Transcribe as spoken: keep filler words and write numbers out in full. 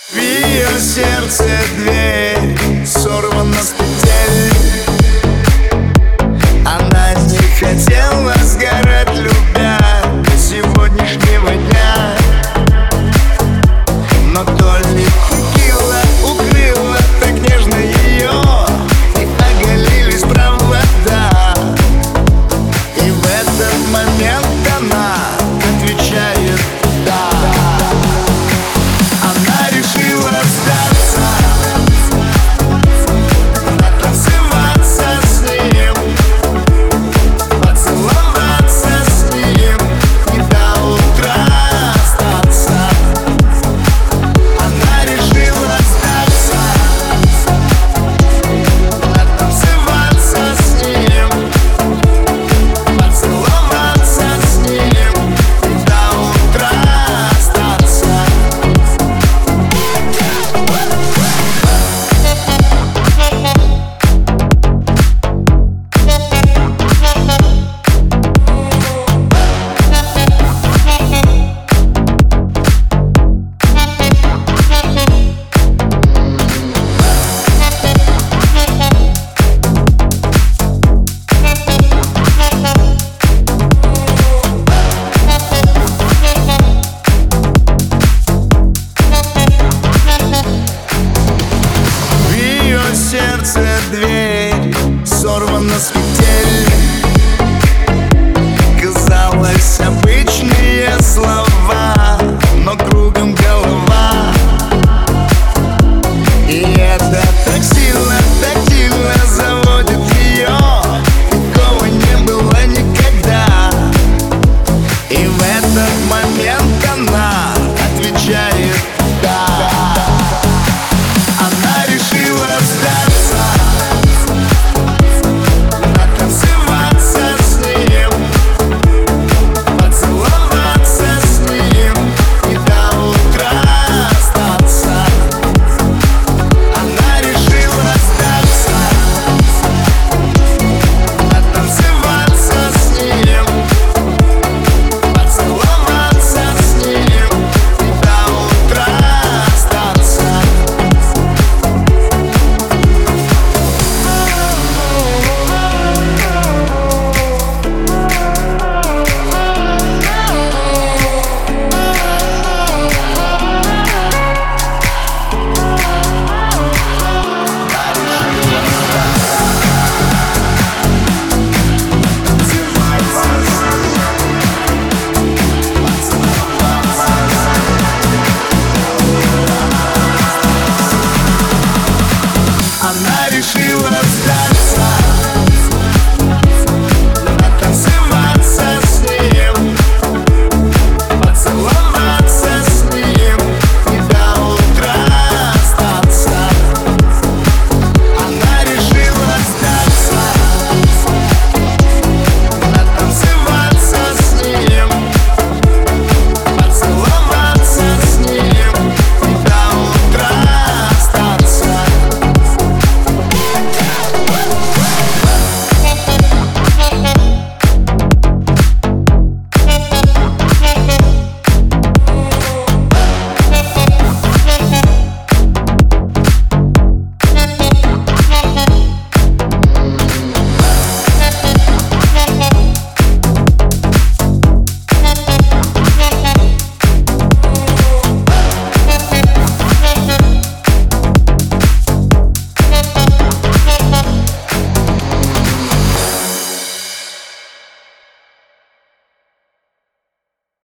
В ее сердце дверь сорвана с петель. Она не хотела сгорать, любя до сегодняшнего дня. Но то ли текила укрыла так нежно ее, и оголились провода. И в этот момент она отвечает «да». Она решила сдаться, потанцеваться с ним, поцеловаться с ним и до утра остаться. Она решила сдаться, потанцеваться с ним, поцеловаться с ним и до утра остаться. Сердце дверь сорвана с